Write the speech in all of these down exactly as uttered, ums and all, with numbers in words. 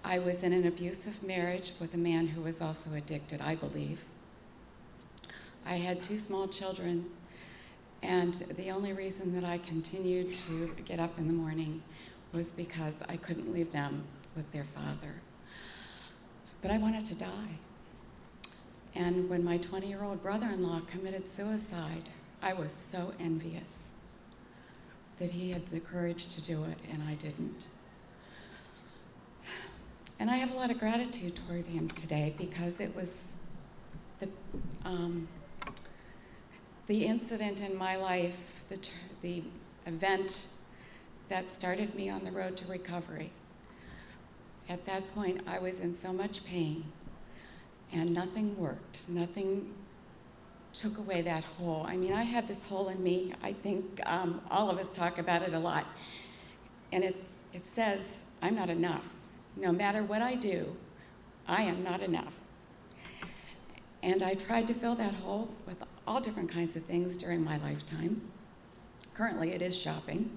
I was in an abusive marriage with a man who was also addicted, I believe. I had two small children, and the only reason that I continued to get up in the morning was because I couldn't leave them with their father. But I wanted to die. And when my twenty-year-old brother-in-law committed suicide, I was so envious that he had the courage to do it and I didn't. And I have a lot of gratitude toward him today because it was the, um, the incident in my life, the, the event that started me on the road to recovery. At that point, I was in so much pain and nothing worked. Nothing took away that hole. I mean, I have this hole in me. I think um, all of us talk about it a lot. And it's, it says, I'm not enough. No matter what I do, I am not enough. And I tried to fill that hole with all different kinds of things during my lifetime. Currently, it is shopping.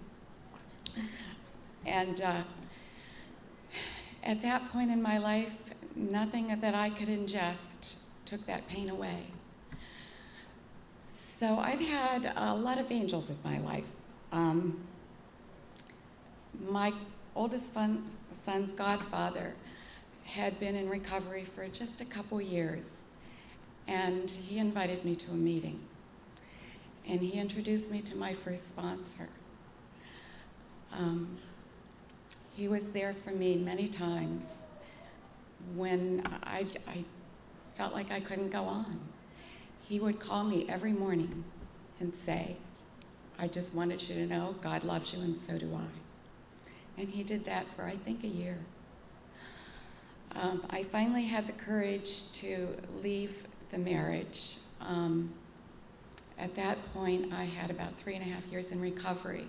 And uh, at that point in my life, nothing that I could ingest took that pain away. So I've had a lot of angels in my life. Um, my oldest son, son's godfather had been in recovery for just a couple years, and he invited me to a meeting. And he introduced me to my first sponsor. Um, he was there for me many times when I, I felt like I couldn't go on. He would call me every morning and say, I just wanted you to know God loves you and so do I. And he did that for, I think, a year. Um, I finally had the courage to leave the marriage. Um, at that point, I had about three and a half years in recovery.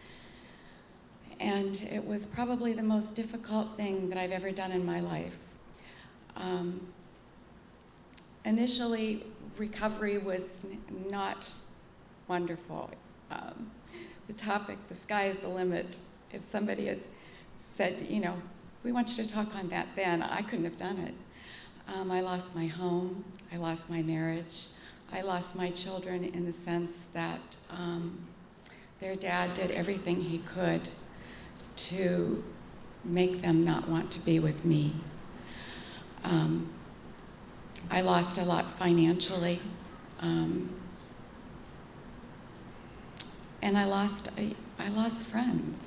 And it was probably the most difficult thing that I've ever done in my life. Um, initially, recovery was n not wonderful. Um, the topic, the sky is the limit. If somebody had said, you know, we want you to talk on that then, I couldn't have done it. Um, I lost my home, I lost my marriage, I lost my children in the sense that um, their dad did everything he could to make them not want to be with me. Um, I lost a lot financially, um, and I lost, I, I lost friends.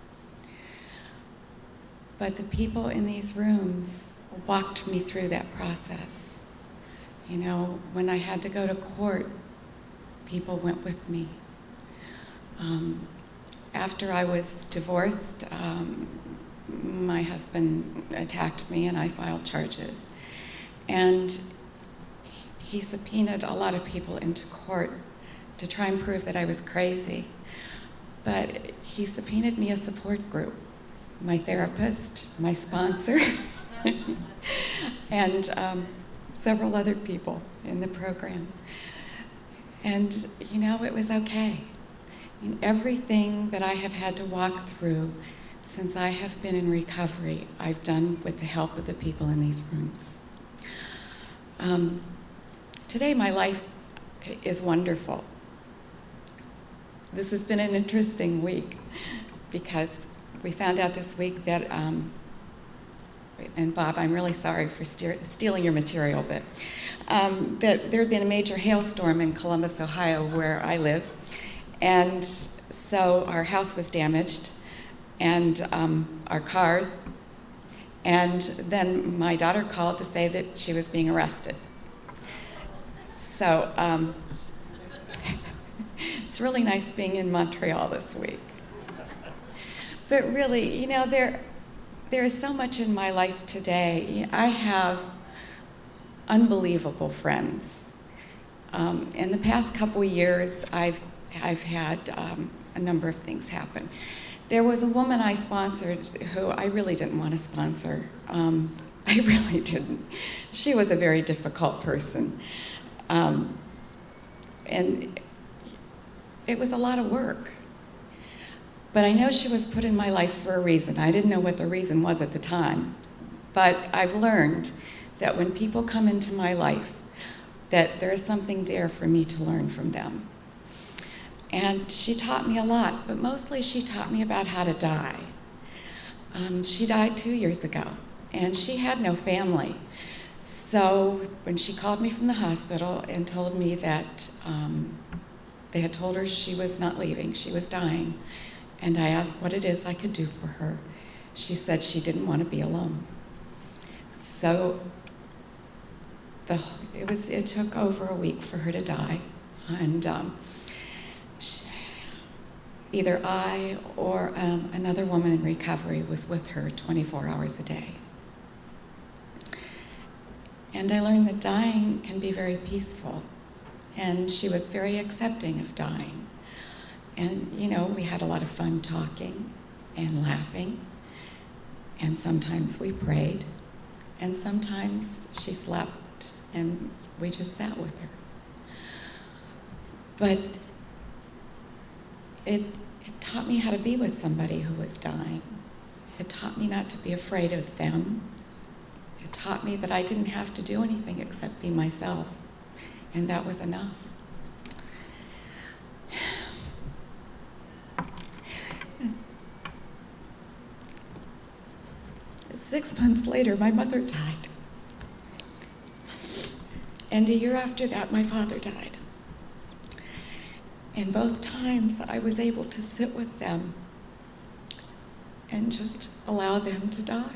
But the people in these rooms walked me through that process. You know, when I had to go to court, people went with me. Um, after I was divorced, um, my husband attacked me and I filed charges. And he subpoenaed a lot of people into court to try and prove that I was crazy. But he subpoenaed me a support group, my therapist, my sponsor, and um, several other people in the program. And, you know, it was okay. I mean, everything that I have had to walk through since I have been in recovery, I've done with the help of the people in these rooms. Um, today, my life is wonderful. This has been an interesting week because we found out this week that, um, and Bob, I'm really sorry for stealing your material, but um, that there had been a major hailstorm in Columbus, Ohio, where I live. And so our house was damaged, and um, our cars. And then my daughter called to say that she was being arrested. So um, it's really nice being in Montreal this week. But really, you know, there, there is so much in my life today. I have unbelievable friends. Um, in the past couple of years, I've, I've had um, a number of things happen. There was a woman I sponsored who I really didn't want to sponsor. Um, I really didn't. She was a very difficult person. Um, and it was a lot of work. But I know she was put in my life for a reason. I didn't know what the reason was at the time. But I've learned that when people come into my life, that there is something there for me to learn from them. And she taught me a lot, but mostly she taught me about how to die. Um, she died two years ago, and she had no family. So when she called me from the hospital and told me that um, they had told her she was not leaving, she was dying, and I asked what it is I could do for her, she said she didn't want to be alone. So the, it, was, it took over a week for her to die, and um, she, either I or um, another woman in recovery was with her twenty-four hours a day. And I learned that dying can be very peaceful, and she was very accepting of dying. And, you know, we had a lot of fun talking and laughing, and sometimes we prayed, and sometimes she slept, and we just sat with her. But it, it taught me how to be with somebody who was dying. It taught me not to be afraid of them. It taught me that I didn't have to do anything except be myself, and that was enough. Six months later, my mother died. And a year after that, my father died. And both times, I was able to sit with them and just allow them to die.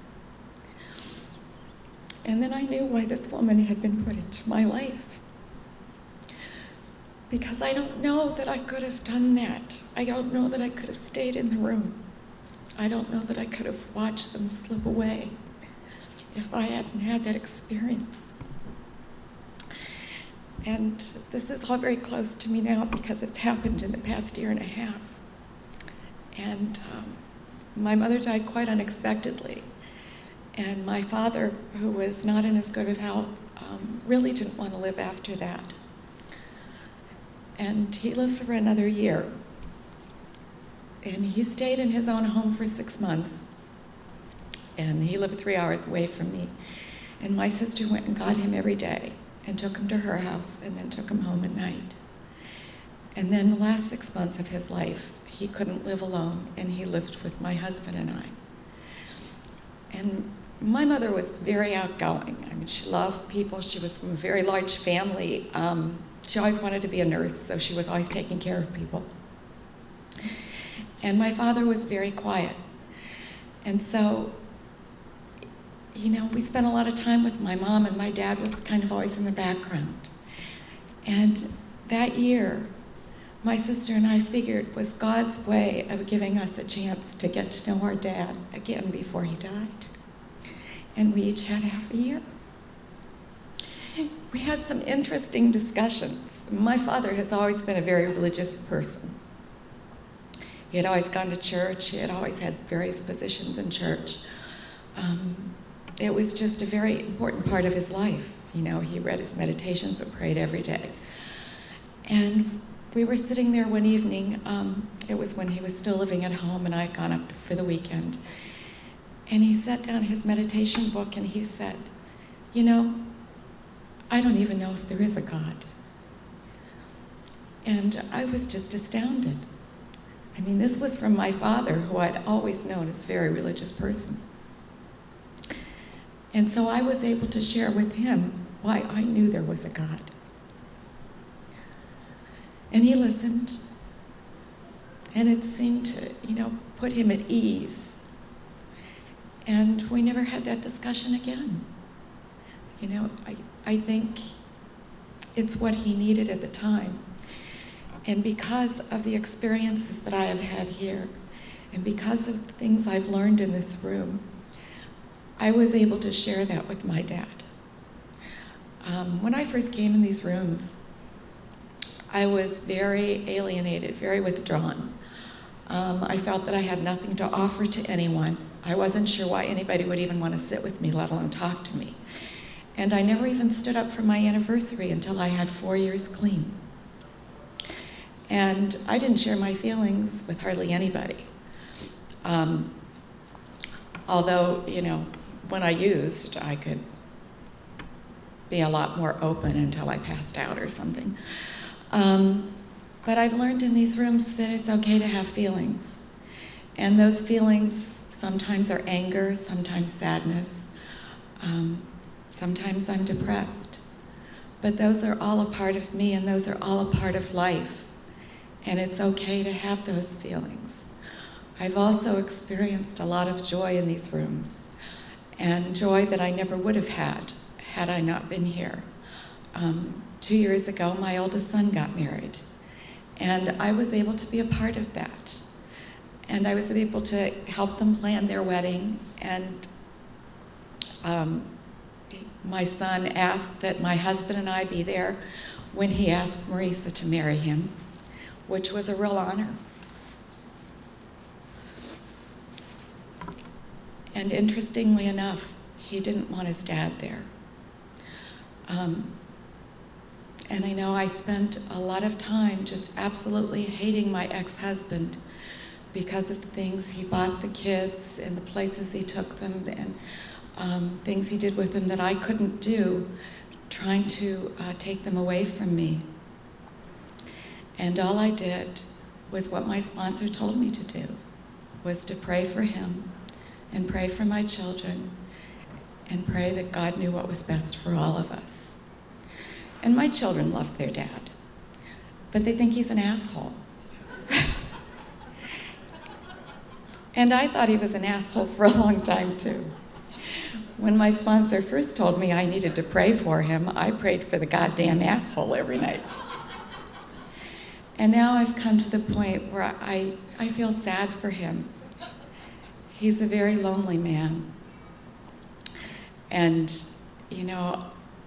And then I knew why this woman had been put into my life. Because I don't know that I could have done that. I don't know that I could have stayed in the room. I don't know that I could have watched them slip away if I hadn't had that experience. And this is all very close to me now because it's happened in the past year and a half. And um, my mother died quite unexpectedly. And my father, who was not in as good of health, um, really didn't want to live after that. And he lived for another year. And he stayed in his own home for six months. And he lived three hours away from me. And my sister went and got him every day and took him to her house and then took him home at night. And then the last six months of his life, he couldn't live alone, and he lived with my husband and I. And my mother was very outgoing. I mean, she loved people. She was from a very large family. Um, she always wanted to be a nurse, so she was always taking care of people. And my father was very quiet. And so, you know, we spent a lot of time with my mom, and my dad was kind of always in the background. And that year, my sister and I figured was God's way of giving us a chance to get to know our dad again before he died. And we each had half a year. We had some interesting discussions. My father has always been a very religious person. He had always gone to church. He had always had various positions in church. Um, it was just a very important part of his life. You know, he read his meditations and prayed every day. And we were sitting there one evening. Um, it was when he was still living at home, and I had gone up for the weekend. And he set down his meditation book, and he said, you know, I don't even know if there is a God. And I was just astounded. I mean, this was from my father, who I'd always known as a very religious person. And so I was able to share with him why I knew there was a God. And he listened, and it seemed to, you know, put him at ease. And we never had that discussion again. You know, I, I think it's what he needed at the time. And because of the experiences that I have had here, and because of the things I've learned in this room, I was able to share that with my dad. Um, when I first came in these rooms, I was very alienated, very withdrawn. Um, I felt that I had nothing to offer to anyone. I wasn't sure why anybody would even want to sit with me, let alone talk to me. And I never even stood up for my anniversary until I had four years clean. And I didn't share my feelings with hardly anybody. Um, although, you know, when I used, I could be a lot more open until I passed out or something. Um, but I've learned in these rooms that it's okay to have feelings. And those feelings sometimes are anger, sometimes sadness, um, sometimes I'm depressed. But those are all a part of me, and those are all a part of life. And it's okay to have those feelings. I've also experienced a lot of joy in these rooms, and joy that I never would have had had I not been here. Um, two years ago, my oldest son got married, and I was able to be a part of that. And I was able to help them plan their wedding, and um, my son asked that my husband and I be there when he asked Marisa to marry him, which was a real honor. And interestingly enough, he didn't want his dad there. Um, and I know I spent a lot of time just absolutely hating my ex-husband because of the things he bought the kids and the places he took them, and um, things he did with them that I couldn't do, trying to uh, take them away from me. And all I did was what my sponsor told me to do, was to pray for him and pray for my children and pray that God knew what was best for all of us. And my children love their dad, but they think he's an asshole. And I thought he was an asshole for a long time too. When my sponsor first told me I needed to pray for him, I prayed for the goddamn asshole every night. And now I've come to the point where I, I feel sad for him. He's a very lonely man. And, you know,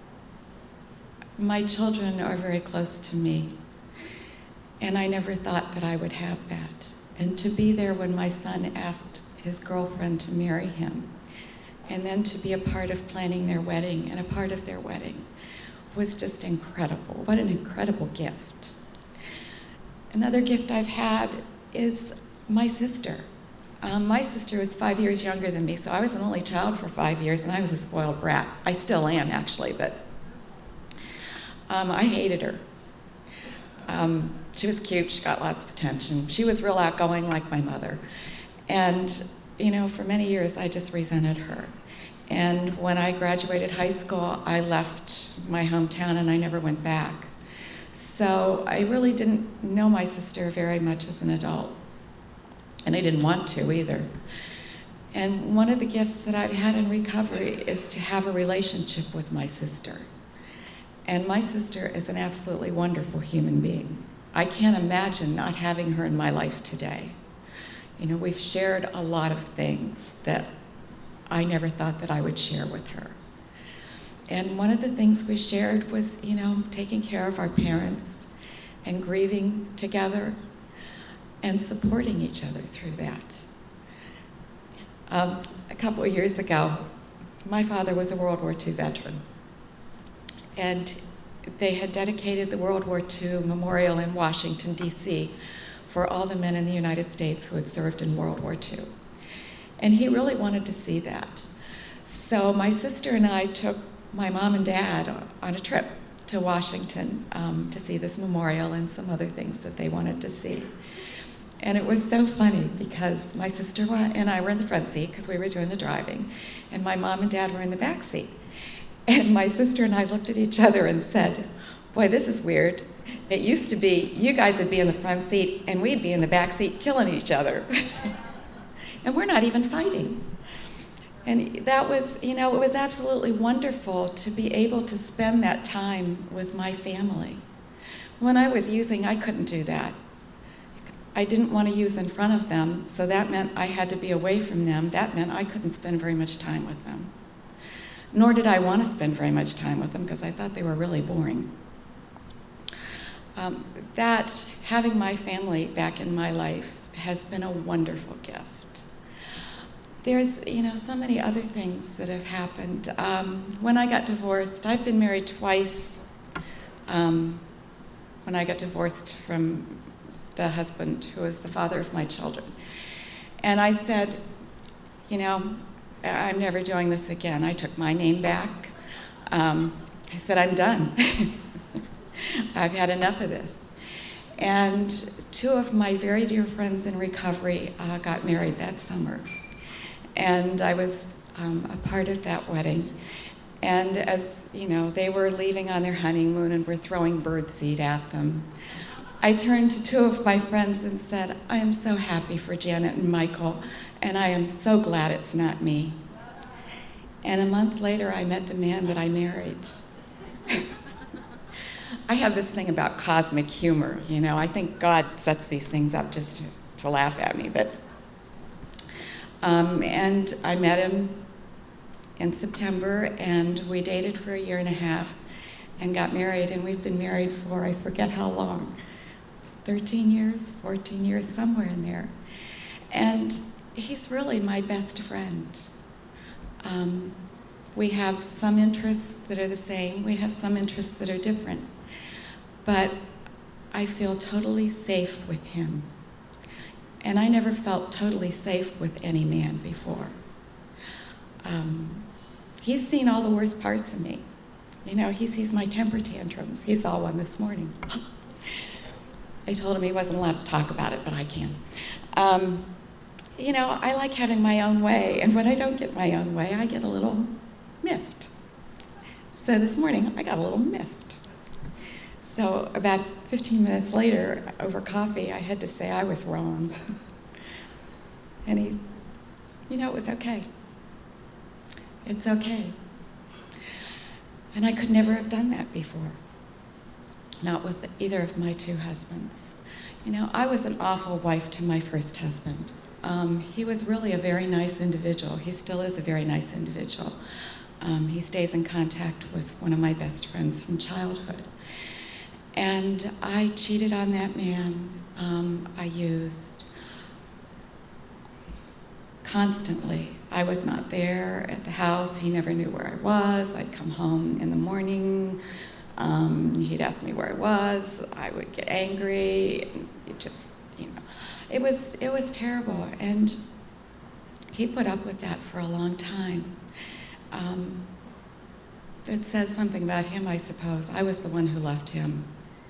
my children are very close to me. And I never thought that I would have that. And to be there when my son asked his girlfriend to marry him, and then to be a part of planning their wedding and a part of their wedding, was just incredible. What an incredible gift. Another gift I've had is my sister. Um, my sister was five years younger than me, so I was an only child for five years, and I was a spoiled brat. I still am, actually, but um, I hated her. Um, she was cute, she got lots of attention. She was real outgoing like my mother. And, you know, for many years, I just resented her. And when I graduated high school, I left my hometown and I never went back. So I really didn't know my sister very much as an adult. And I didn't want to either. And one of the gifts that I've had in recovery is to have a relationship with my sister. And my sister is an absolutely wonderful human being. I can't imagine not having her in my life today. You know, we've shared a lot of things that I never thought that I would share with her. And one of the things we shared was, you know, taking care of our parents and grieving together and supporting each other through that. Um, a couple of years ago, my father was a World War Two veteran. And they had dedicated the World War Two Memorial in Washington, D C for all the men in the United States who had served in World War Two. And he really wanted to see that. So my sister and I took my mom and dad on a trip to Washington um, to see this memorial and some other things that they wanted to see. And it was so funny because my sister and I were in the front seat because we were doing the driving, and my mom and dad were in the back seat. And my sister and I looked at each other and said, boy, this is weird. It used to be you guys would be in the front seat and we'd be in the back seat killing each other. And we're not even fighting. And that was, you know, it was absolutely wonderful to be able to spend that time with my family. When I was using, I couldn't do that. I didn't want to use in front of them, so that meant I had to be away from them. That meant I couldn't spend very much time with them. Nor did I want to spend very much time with them because I thought they were really boring. Um, that, having my family back in my life has been a wonderful gift. There's, you know, so many other things that have happened. Um, when I got divorced, I've been married twice. Um, when I got divorced from the husband who was the father of my children. And I said, you know, I'm never doing this again. I took my name back. Um, I said, I'm done. I've had enough of this. And two of my very dear friends in recovery uh, got married that summer. And I was um, a part of that wedding. And as, you know, they were leaving on their honeymoon and were throwing birdseed at them, I turned to two of my friends and said, I am so happy for Janet and Michael, and I am so glad it's not me. And a month later, I met the man that I married. I have this thing about cosmic humor, you know. I think God sets these things up just to, to laugh at me. But um, and I met him in September, and we dated for a year and a half and got married, and we've been married for, I forget how long, thirteen years, fourteen years, somewhere in there. And he's really my best friend. Um, we have some interests that are the same. We have some interests that are different. But I feel totally safe with him. And I never felt totally safe with any man before. Um, he's seen all the worst parts of me. You know, he sees my temper tantrums. He saw one this morning. I told him he wasn't allowed to talk about it, but I can. Um, you know, I like having my own way, and when I don't get my own way, I get a little miffed. So this morning, I got a little miffed. So about fifteen minutes later, over coffee, I had to say I was wrong. And he, you know, it was okay. It's okay. And I could never have done that before. Not with either of my two husbands. You know, I was an awful wife to my first husband. Um, he was really a very nice individual. He still is a very nice individual. Um, he stays in contact with one of my best friends from childhood. And I cheated on that man. Um, I used constantly. I was not there at the house. He never knew where I was. I'd come home in the morning. Um, he'd ask me where I was. I would get angry. It just, you know, it was it was terrible. And he put up with that for a long time. Um, it says something about him, I suppose. I was the one who left him.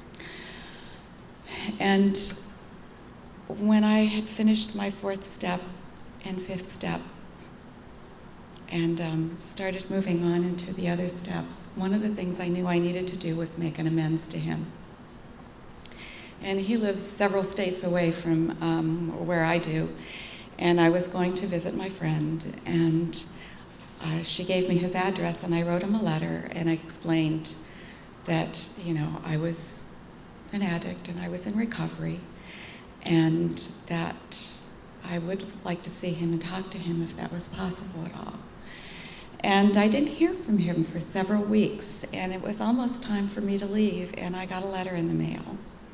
And when I had finished my fourth step and fifth step and um, started moving on into the other steps, one of the things I knew I needed to do was make an amends to him. And he lives several states away from um, where I do, and I was going to visit my friend, and uh, she gave me his address, and I wrote him a letter, and I explained that, you know, I was an addict and I was in recovery, and that I would like to see him and talk to him if that was possible at all. And I didn't hear from him for several weeks, and it was almost time for me to leave, and I got a letter in the mail.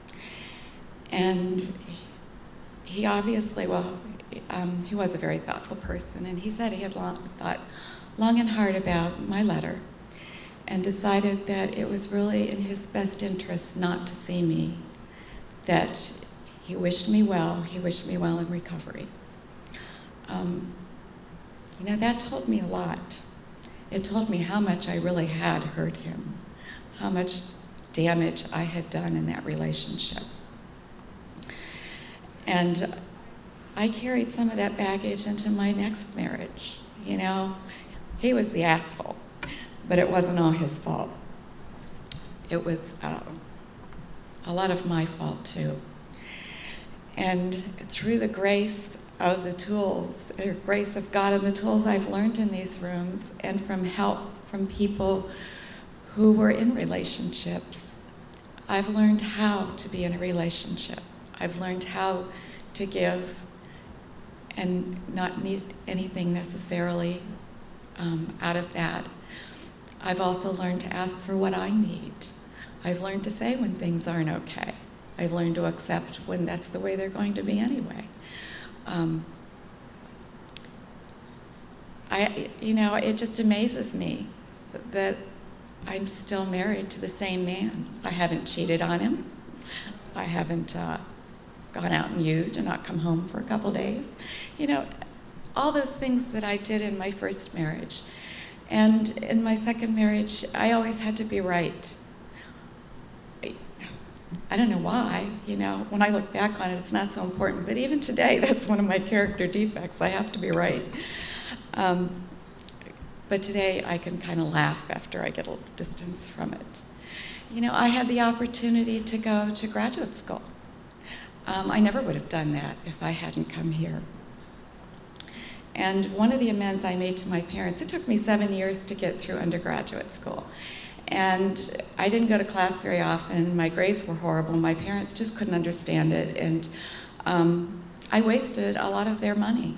And he obviously, well, um, he was a very thoughtful person, and he said he had long, thought long and hard about my letter and decided that it was really in his best interest not to see me, that he wished me well, he wished me well in recovery. Um, you know, that told me a lot. It told me how much I really had hurt him, how much damage I had done in that relationship. And I carried some of that baggage into my next marriage. You know, he was the asshole, but it wasn't all his fault. It was uh, a lot of my fault too. And through the grace of the tools, or grace of God and the tools I've learned in these rooms, and from help from people who were in relationships, I've learned how to be in a relationship. I've learned how to give and not need anything necessarily um, out of that. I've also learned to ask for what I need. I've learned to say when things aren't okay. I've learned to accept when that's the way they're going to be anyway. Um, I, you know, it just amazes me that I'm still married to the same man. I haven't cheated on him. I haven't uh, gone out and used and not come home for a couple days. You know, all those things that I did in my first marriage. And in my second marriage, I always had to be right. I, I don't know why, you know, when I look back on it, it's not so important, but even today, that's one of my character defects. I have to be right. Um, but today, I can kind of laugh after I get a little distance from it. You know, I had the opportunity to go to graduate school. Um, I never would have done that if I hadn't come here. And one of the amends I made to my parents, it took me seven years to get through undergraduate school. And I didn't go to class very often. My grades were horrible. My parents just couldn't understand it. And um, I wasted a lot of their money.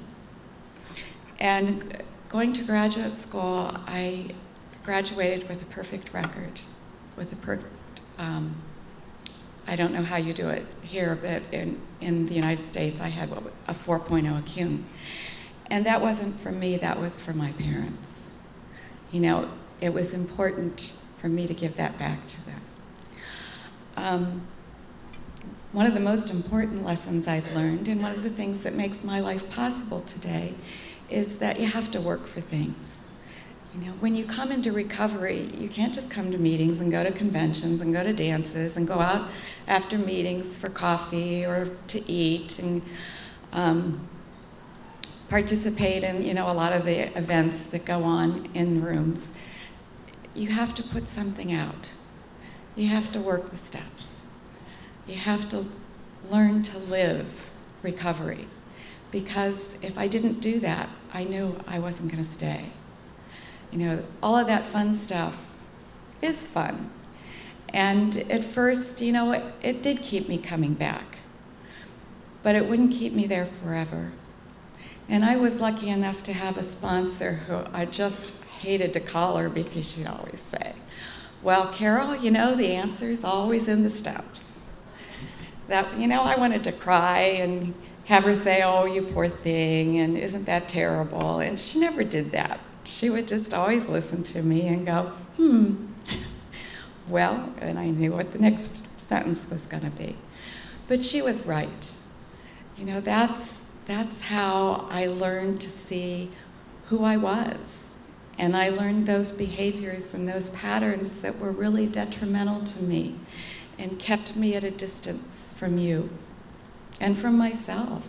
And going to graduate school, I graduated with a perfect record, with a perfect, um, I don't know how you do it here, but in, in the United States, I had a four point oh C U M. And that wasn't for me, that was for my parents. You know, it was important for me to give that back to them. Um, one of the most important lessons I've learned, and one of the things that makes my life possible today, is that you have to work for things. You know, when you come into recovery, you can't just come to meetings and go to conventions and go to dances and go out after meetings for coffee or to eat and um, participate in, you know, a lot of the events that go on in rooms. You have to put something out. You have to work the steps. You have to learn to live recovery. Because if I didn't do that, I knew I wasn't going to stay. You know, all of that fun stuff is fun. And at first, you know, it, it did keep me coming back. But it wouldn't keep me there forever. And I was lucky enough to have a sponsor who I just hated to call her because she'd always say, well, Carol, you know, the answer's always in the steps. That, you know, I wanted to cry and have her say, oh, you poor thing, and isn't that terrible? And she never did that. She would just always listen to me and go, hmm, well, and I knew what the next sentence was going to be. But she was right. You know, that's, that's how I learned to see who I was. And I learned those behaviors and those patterns that were really detrimental to me and kept me at a distance from you and from myself.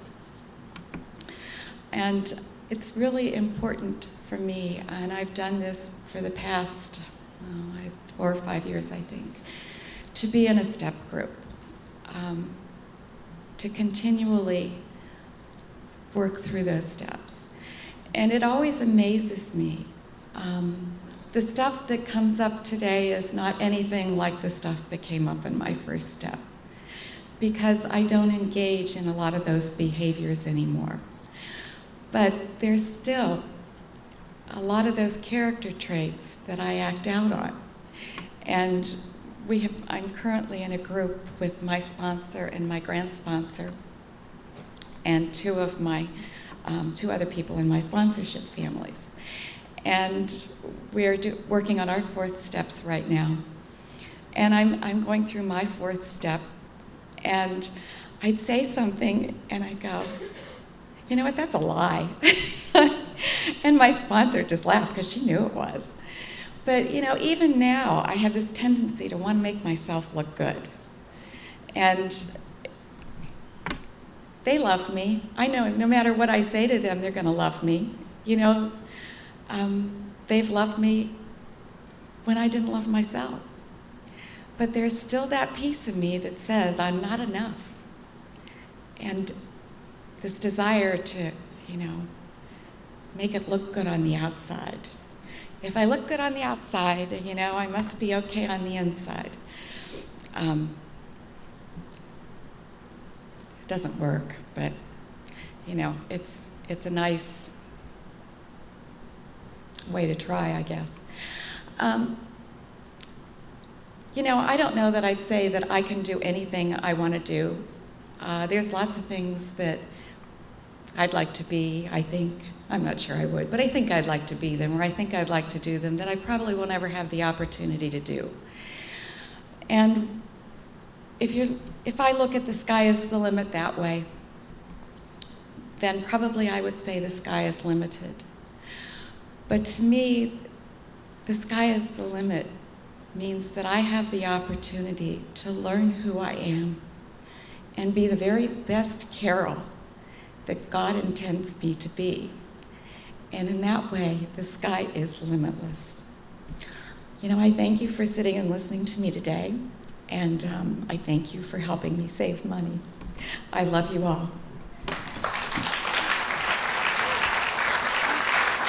And it's really important for me, and I've done this for the past oh, four or five years, I think, to be in a step group, um, to continually work through those steps. And it always amazes me. Um, the stuff that comes up today is not anything like the stuff that came up in my first step, because I don't engage in a lot of those behaviors anymore. But there's still a lot of those character traits that I act out on. And we have, I'm currently in a group with my sponsor and my grant sponsor and two of my, um, two other people in my sponsorship families. And we're do, working on our fourth steps right now. And I'm, I'm going through my fourth step, and I'd say something and I'd go, you know what, that's a lie. And my sponsor just laughed because she knew it was. But you know, even now, I have this tendency to want to make myself look good. And they love me. I know no matter what I say to them, they're going to love me. You know, um, they've loved me when I didn't love myself. But there's still that piece of me that says I'm not enough. And this desire to, you know, make it look good on the outside. If I look good on the outside, you know, I must be okay on the inside. Um, it doesn't work, but, you know, it's, it's a nice way to try, I guess. Um, you know, I don't know that I'd say that I can do anything I want to do. Uh, there's lots of things that I'd like to be, I think. I'm not sure I would, but I think I'd like to be them, or I think I'd like to do them that I probably will never have the opportunity to do. And if, you're, if I look at the sky as the limit that way, then probably I would say the sky is limited. But to me, the sky is the limit means that I have the opportunity to learn who I am and be the very best Carol that God intends me to be. And in that way, the sky is limitless. You know, I thank you for sitting and listening to me today, and um, I thank you for helping me save money. I love you all.